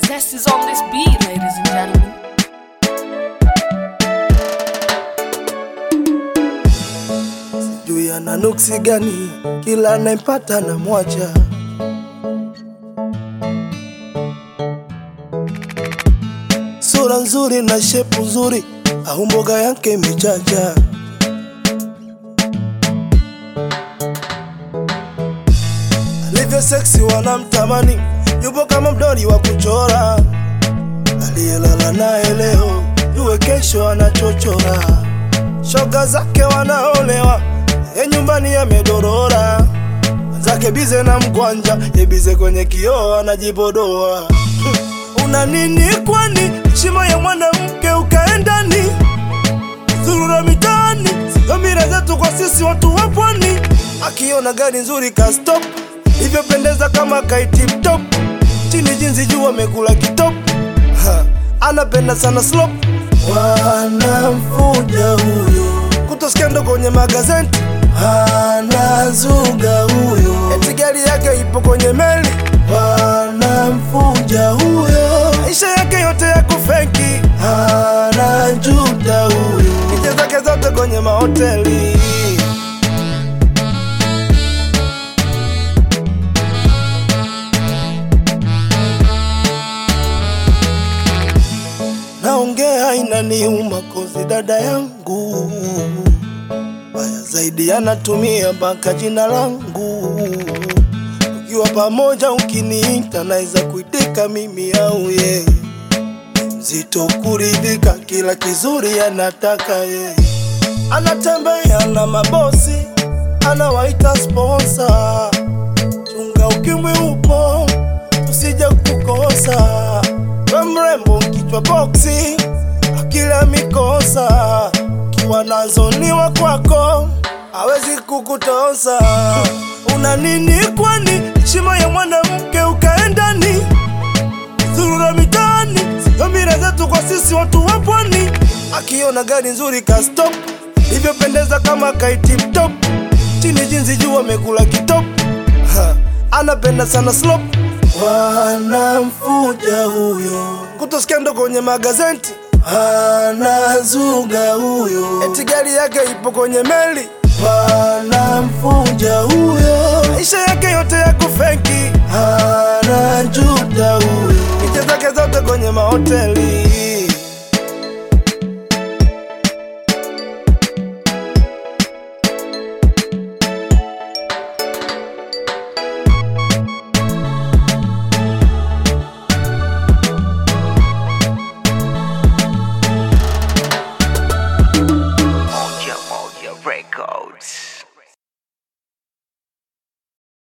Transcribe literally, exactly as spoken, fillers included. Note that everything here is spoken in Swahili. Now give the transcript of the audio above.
Zest is on this beat, ladies and gentlemen. Sijui ana nuksi gani, kila naipata na mwacha. Sura nzuri na shepu nzuri, au mboga yake michacha. Alivyo sexy wanamtamani, yupo kama mdoli wa kuchora. Aliyelala naye leo, yuwe kesho anachochora. Shoga zake wanaolewa, ye nyumbani yamedorora. Zake bize na mkwanja, ye bize kwenye kioo anajibodoa. Una nini kwani, heshima ya mwanamke ukaendani? Zurura mitaani, sio mira zetu kwa sisi watu wa pwani. Akiona gari nzuri ka stop, hivyo pendeza kama kai tip top. Chini jinsi juu amekula kitop, ha, anapenda sana slop. Wanamfuja huyo, kutoskendo kwenye magazeti. Anazuga huyo, eti gari yake ipo kwenye meli. Wanamfuja huyo, maisha yake yote ya kufeki. Anajuta huyo, picha zake zote kwenye mahoteli. Naongea inaniuma kozi dada yangu, baya zaidi anatumia mpaka jina langu. Ukiwa pamoja ukiniita naeza kuitika mimi au ye. Mzito kuridhika kila kizuri anataka ye. Anatembea na mabosi, anawaita sponsor. Chunga ukimwi upo, usije kukosa. We mrembo kichwa boxi, akila mikosa. Kiwa nazo niwa kwako, hawezi kukutosa. Una nini kwani, heshima ya mwanamke ukaendani? Zurura mitaani, sio mira zetu kwa sisi watu wa pwani. Akiona gari nzuri ka stop, hivyo pendeza kama kai tip top. Chini jinsi juu amekula kitop, ha, anapenda sana slop. Wanamfuja huyo, kutoskendo kwenye magazeti. Anazuga huyo, eti gari yake ipo kwenye meli. Wanamfuja huyo, maisha yake yote ya kufeki. Anajuta huyo, picha zake zote kwenye mahoteli. Moja Moja Records.